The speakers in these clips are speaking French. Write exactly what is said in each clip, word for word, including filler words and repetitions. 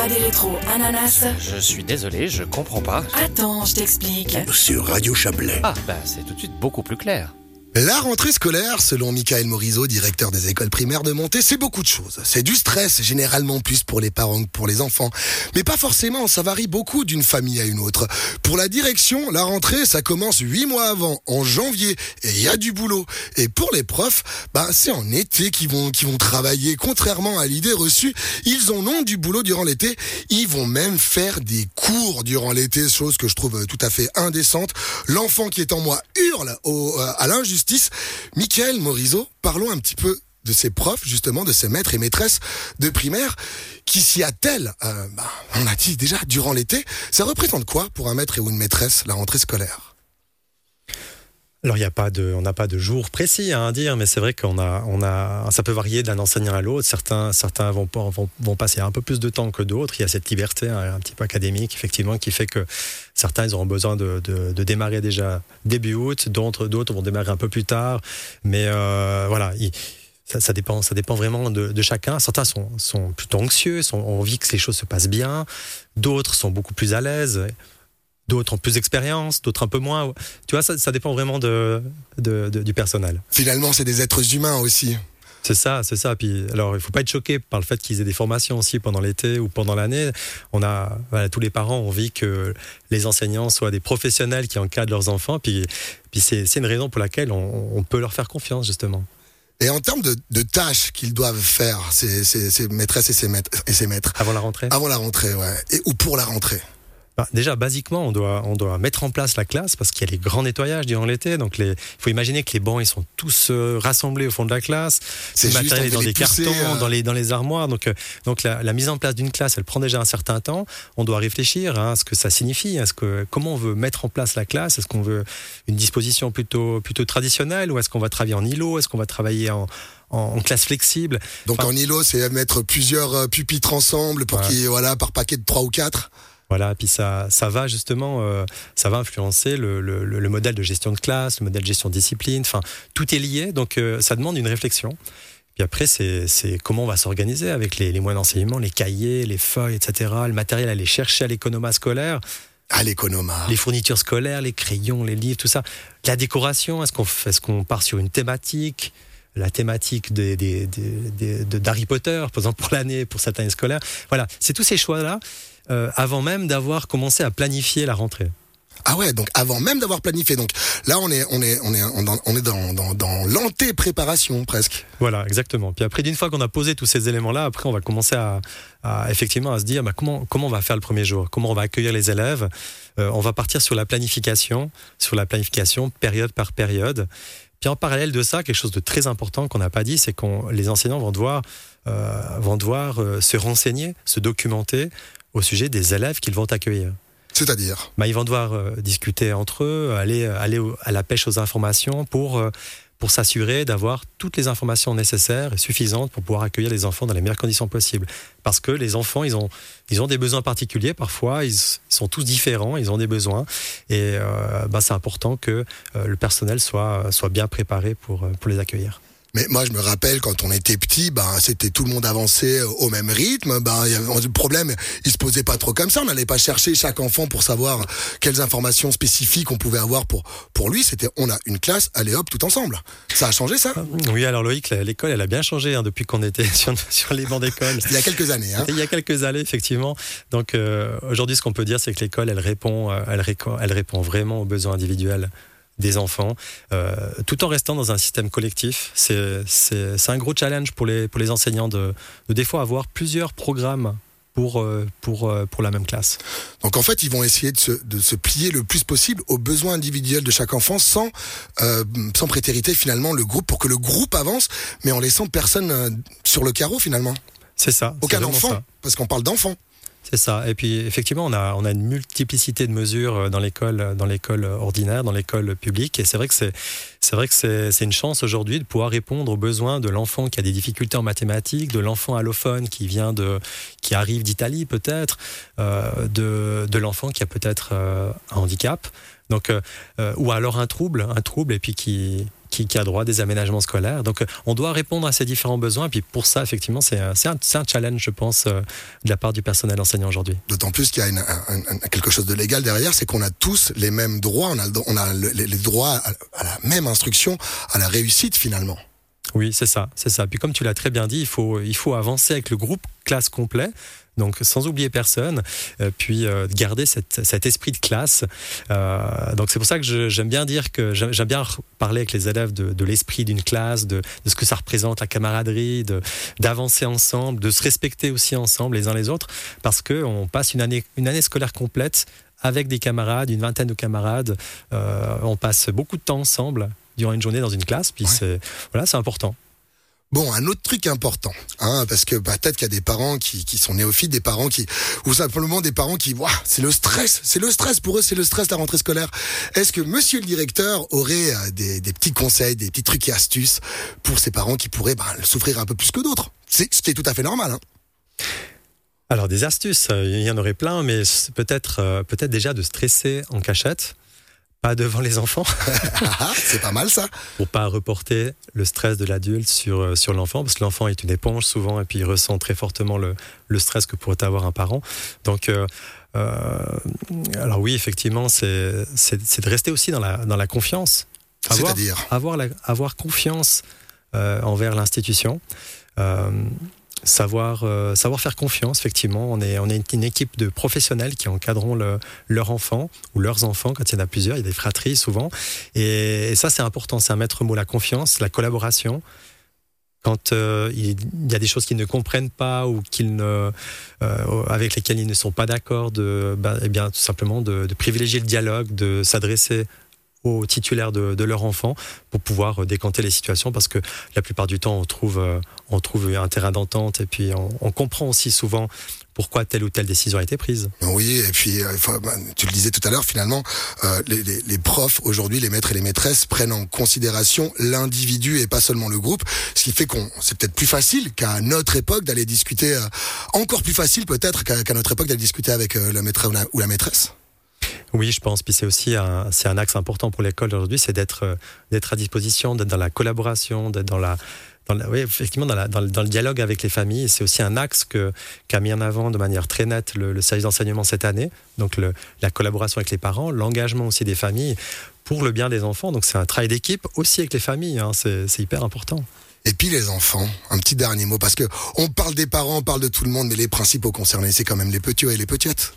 pas des rétros, ananas. Je suis désolé, je comprends pas. Attends, je t'explique. Sur Radio Chablais. Ah, bah c'est tout de suite beaucoup plus clair. La rentrée scolaire, selon Michael Morisot, directeur des écoles primaires de Monté, c'est beaucoup de choses. C'est du stress, généralement plus pour les parents que pour les enfants. Mais pas forcément, ça varie beaucoup d'une famille à une autre. Pour la direction, la rentrée, ça commence huit mois avant, en janvier, et il y a du boulot. Et pour les profs, bah, c'est en été qu'ils vont, qu'ils vont travailler. Contrairement à l'idée reçue, ils en ont du boulot durant l'été. Ils vont même faire des cours durant l'été, chose que je trouve tout à fait indécente. L'enfant qui est en moi hurle au, à l'injustice. Michael Morisot, parlons un petit peu de ces profs, justement, de ces maîtres et maîtresses de primaire qui s'y attellent. Euh, bah, on a dit déjà, durant l'été, ça représente quoi pour un maître ou une maîtresse, la rentrée scolaire ? Alors, il y a pas de, on n'a pas de jour précis à dire, mais c'est vrai qu'on a, on a, ça peut varier d'un enseignant à l'autre. Certains, certains vont, vont, vont passer un peu plus de temps que d'autres. Il y a cette liberté hein, un petit peu académique, effectivement, qui fait que certains, ils auront besoin de, de, de démarrer déjà début août, d'autres, d'autres vont démarrer un peu plus tard. Mais euh, voilà, il, ça, ça dépend, ça dépend vraiment de, de chacun. Certains sont, sont plutôt anxieux, sont, ont envie que les choses se passent bien. D'autres sont beaucoup plus à l'aise. D'autres ont plus d'expérience, d'autres un peu moins. Tu vois, ça, ça dépend vraiment de, de, de, du personnel. Finalement, c'est des êtres humains aussi. C'est ça, c'est ça. Puis, alors, il ne faut pas être choqué par le fait qu'ils aient des formations aussi pendant l'été ou pendant l'année. On a, voilà, tous les parents ont envie que les enseignants soient des professionnels qui encadrent leurs enfants. Puis, puis c'est, c'est une raison pour laquelle on, on peut leur faire confiance, justement. Et en termes de, de tâches qu'ils doivent faire, ces, ces, ces maîtresses et ces maîtres, et ces maîtres. Avant la rentrée. Avant la rentrée, ouais. Et, ou pour la rentrée. Bah, déjà, basiquement, on doit, on doit mettre en place la classe parce qu'il y a les grands nettoyages durant l'été. Donc, il faut imaginer que les bancs ils sont tous euh, rassemblés au fond de la classe. C'est le juste, matériel est dans des pousser, cartons, euh... dans, les, dans les armoires. Donc, euh, donc la, la mise en place d'une classe, elle prend déjà un certain temps. On doit réfléchir à ce que ça signifie. À ce que, comment on veut mettre en place la classe. Est-ce qu'on veut une disposition plutôt, plutôt traditionnelle ou est-ce qu'on va travailler en îlot? Est-ce qu'on va travailler en... en classe flexible? Donc enfin, en îlot, c'est mettre plusieurs pupitres ensemble pour ouais. qu'il, voilà, par paquet de trois ou quatre. Voilà, puis ça, ça va justement, euh, ça va influencer le, le, le modèle de gestion de classe, le modèle de gestion de discipline. Enfin, tout est lié, donc euh, ça demande une réflexion. Puis après, c'est, c'est comment on va s'organiser avec les, les moyens d'enseignement, les cahiers, les feuilles, et cetera. Le matériel à aller chercher à l'économat scolaire. À l'économat. Les fournitures scolaires, les crayons, les livres, tout ça. La décoration, est-ce qu'on, est-ce qu'on part sur une thématique? La thématique des, des, des, des, d'Harry Potter, par exemple, pour l'année, pour cette année scolaire. Voilà, c'est tous ces choix-là, euh, avant même d'avoir commencé à planifier la rentrée. Ah ouais, donc avant même d'avoir planifié. Donc là, on est, on est, on est, on est dans, dans, dans l'anté-préparation, presque. Voilà, exactement. Puis après, d'une fois qu'on a posé tous ces éléments-là, après, on va commencer à, à effectivement, à se dire, bah, comment, comment on va faire le premier jour? Comment on va accueillir les élèves? euh, On va partir sur la planification, sur la planification période par période. Puis en parallèle de ça, quelque chose de très important qu'on n'a pas dit, c'est que les enseignants vont devoir, euh, vont devoir euh, se renseigner, se documenter au sujet des élèves qu'ils vont accueillir. C'est-à-dire bah, ils vont devoir euh, discuter entre eux, aller, aller au, à la pêche aux informations pour, euh, pour s'assurer d'avoir toutes les informations nécessaires et suffisantes pour pouvoir accueillir les enfants dans les meilleures conditions possibles. Parce que les enfants, ils ont, ils ont des besoins particuliers. Parfois, ils, ils sont tous différents, ils ont des besoins. Et euh, bah, c'est important que euh, le personnel soit, soit bien préparé pour, pour les accueillir. Mais moi, je me rappelle, quand on était petit, ben, c'était tout le monde avançait au même rythme. Ben, il y avait, le problème, il se posait pas trop comme ça. On n'allait pas chercher chaque enfant pour savoir quelles informations spécifiques on pouvait avoir pour, pour lui. C'était, on a une classe, allez hop, tout ensemble. Ça a changé, ça? Oui, alors Loïc, l'école, elle a bien changé, hein, depuis qu'on était sur, sur les bancs d'école. C'était il y a quelques années, hein. C'était il y a quelques années, effectivement. Donc, euh, aujourd'hui, ce qu'on peut dire, c'est que l'école, elle répond, elle, répond, elle répond vraiment aux besoins individuels des enfants, euh, tout en restant dans un système collectif. C'est, c'est, c'est un gros challenge pour les, pour les enseignants de, de des fois avoir plusieurs programmes pour, pour, pour la même classe. Donc en fait, ils vont essayer de se, de se plier le plus possible aux besoins individuels de chaque enfant sans, euh, sans prétériter finalement le groupe, pour que le groupe avance, mais en laissant personne sur le carreau finalement. C'est ça. Aucun c'est enfant, ça. Parce qu'on parle d'enfants. C'est ça. Et puis effectivement, on a on a une multiplicité de mesures dans l'école dans l'école ordinaire, dans l'école publique. Et c'est vrai que c'est c'est vrai que c'est c'est une chance aujourd'hui de pouvoir répondre aux besoins de l'enfant qui a des difficultés en mathématiques, de l'enfant allophone qui vient de qui arrive d'Italie peut-être, euh, de de l'enfant qui a peut-être euh, un handicap. Donc, euh, euh, ou alors un trouble, un trouble, et puis qui, qui, qui a droit à des aménagements scolaires. Donc, euh, on doit répondre à ces différents besoins. Et puis, pour ça, effectivement, c'est, un- c'est, un, c'est un challenge, je pense, euh, de la part du personnel enseignant aujourd'hui. D'autant plus qu'il y a une- un- un- quelque chose de légal derrière, c'est qu'on a tous les mêmes droits, on a, le- on a le- les, les droits à, à la même instruction, à la réussite finalement. Oui, c'est ça, c'est ça. Puis comme tu l'as très bien dit, il faut, il faut avancer avec le groupe classe complet, donc sans oublier personne, euh, puis euh, garder cette, cet esprit de classe. Euh, donc c'est pour ça que je, j'aime bien dire que j'aime, j'aime bien parler avec les élèves de, de l'esprit d'une classe, de, de ce que ça représente la camaraderie, de, d'avancer ensemble, de se respecter aussi ensemble les uns les autres, parce qu'on passe une année, une année scolaire complète avec des camarades, une vingtaine de camarades. Euh, on passe beaucoup de temps ensemble durant une journée dans une classe, puis Ouais. c'est, voilà, c'est important. Bon, un autre truc important, hein, parce que bah, peut-être qu'il y a des parents qui, qui sont néophytes, des parents qui, ou simplement des parents qui, ouah, c'est le stress, c'est le stress pour eux, c'est le stress la rentrée scolaire. Est-ce que Monsieur le directeur aurait euh, des, des petits conseils, des petits trucs et astuces pour ces parents qui pourraient bah, souffrir un peu plus que d'autres? C'est ce qui est tout à fait normal. Hein. Alors des astuces, euh, il y en aurait plein, mais c'est peut-être, euh, peut-être déjà de stresser en cachette, pas devant les enfants, Ah, c'est pas mal ça. pour pas reporter le stress de l'adulte sur, euh, sur l'enfant, parce que l'enfant est une éponge souvent, et puis il ressent très fortement le, le stress que pourrait avoir un parent. Donc, euh, euh, alors oui, effectivement, c'est, c'est, c'est de rester aussi dans la, dans la confiance. Avoir, C'est-à-dire avoir, la- avoir confiance euh, envers l'institution. Euh, Savoir, euh, savoir faire confiance, effectivement. On est, on est une équipe de professionnels qui encadront le, leur enfant ou leurs enfants quand il y en a plusieurs. Il y a des fratries souvent. Et, et ça, c'est important. C'est un maître mot, la confiance, la collaboration. Quand euh, il y a des choses qu'ils ne comprennent pas ou qu'ils ne, euh, avec lesquelles ils ne sont pas d'accord, de, ben, eh bien, tout simplement de, de privilégier le dialogue, de s'adresser aux titulaires de, de leur enfant pour pouvoir décanter les situations, parce que la plupart du temps on trouve, euh, on trouve un terrain d'entente, et puis on, on comprend aussi souvent pourquoi telle ou telle décision a été prise. Oui, et puis euh, faut- bah, tu le disais tout à l'heure, finalement, euh, les, les, les profs aujourd'hui, les maîtres et les maîtresses prennent en considération l'individu et pas seulement le groupe, ce qui fait qu'on c'est peut-être plus facile qu'à notre époque d'aller discuter, euh, encore plus facile peut-être qu'à, qu'à notre époque d'aller discuter avec euh, le maître ou la, ou la maîtresse. Oui, je pense. Puis c'est aussi un, c'est un axe important pour l'école aujourd'hui, c'est d'être, euh, d'être à disposition, d'être dans la collaboration, d'être dans la, dans la, oui, effectivement, dans, la, dans, le, dans le dialogue avec les familles. Et c'est aussi un axe que, qu'a mis en avant de manière très nette le, le service d'enseignement cette année. Donc le, la collaboration avec les parents, l'engagement aussi des familles pour le bien des enfants. Donc c'est un travail d'équipe aussi avec les familles. Hein. C'est, c'est hyper important. Et puis les enfants, un petit dernier mot, parce que on parle des parents, on parle de tout le monde, mais les principaux concernés, c'est quand même les petits et les petitettes.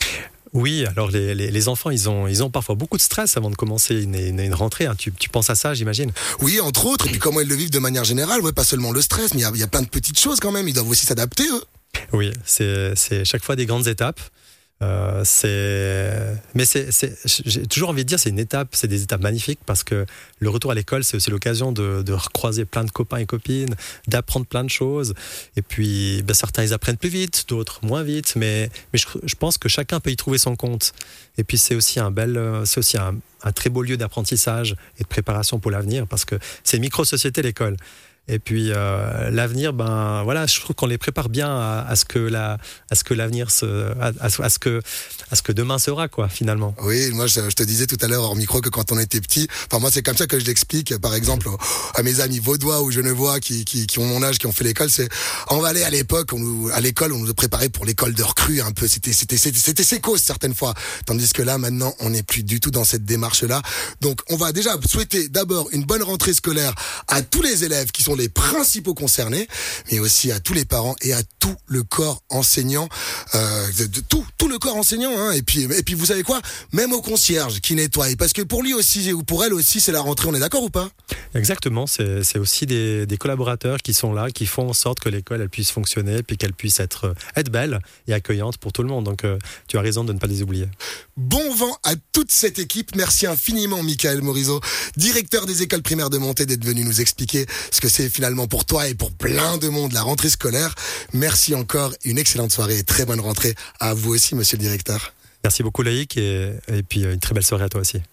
Oui, alors les, les, les enfants, ils ont, ils ont parfois beaucoup de stress avant de commencer une, une, une rentrée. Hein. Tu, tu penses à ça, j'imagine. Oui, entre autres, et puis comment ils le vivent de manière générale, ouais, pas seulement le stress, mais il y a, il y a plein de petites choses quand même, ils doivent aussi s'adapter, eux. Oui, c'est, c'est chaque fois des grandes étapes. Euh, c'est... Mais c'est, c'est, j'ai toujours envie de dire, c'est une étape, c'est des étapes magnifiques, parce que le retour à l'école, c'est aussi l'occasion de, de recroiser plein de copains et copines, d'apprendre plein de choses. Et puis, ben, certains, ils apprennent plus vite, d'autres moins vite, mais, mais je, je pense que chacun peut y trouver son compte. Et puis, c'est aussi un bel, c'est aussi un, un très beau lieu d'apprentissage et de préparation pour l'avenir, parce que c'est une micro-société, l'école. Et puis euh, l'avenir, ben voilà, je trouve qu'on les prépare bien à, à ce que la, à ce que l'avenir se, à, à, à ce que, à ce que demain sera, quoi, finalement. Oui, moi je, je te disais tout à l'heure hors micro que quand on était petit, enfin moi c'est comme ça que je l'explique, par exemple à mes amis vaudois ou genevois qui, qui, qui ont mon âge, qui ont fait l'école, c'est on va aller à l'époque, on nous, à l'école on nous préparait pour l'école de recrue un peu, c'était c'était c'était c'était sécos certaines fois, tandis que là maintenant on n'est plus du tout dans cette démarche là. Donc on va déjà souhaiter d'abord une bonne rentrée scolaire à tous les élèves qui sont les principaux concernés, mais aussi à tous les parents et à tout le corps enseignant, euh, de, de tout, tout le corps enseignant, hein. Et puis, et puis vous savez quoi, même au concierge qui nettoie, parce que pour lui aussi ou pour elle aussi c'est la rentrée, on est d'accord ou pas? Exactement, c'est, c'est aussi des, des collaborateurs qui sont là, qui font en sorte que l'école elle puisse fonctionner, puis qu'elle puisse être, être belle et accueillante pour tout le monde. Donc euh, tu as raison de ne pas les oublier. Bon vent à toute cette équipe. Merci infiniment, Michael Morizot, directeur des écoles primaires de Montet, d'être venu nous expliquer ce que c'est finalement pour toi et pour plein de monde la rentrée scolaire. Merci encore, une excellente soirée et très bonne rentrée à vous aussi, monsieur le directeur. Merci beaucoup, Loïc, et, et puis une très belle soirée à toi aussi.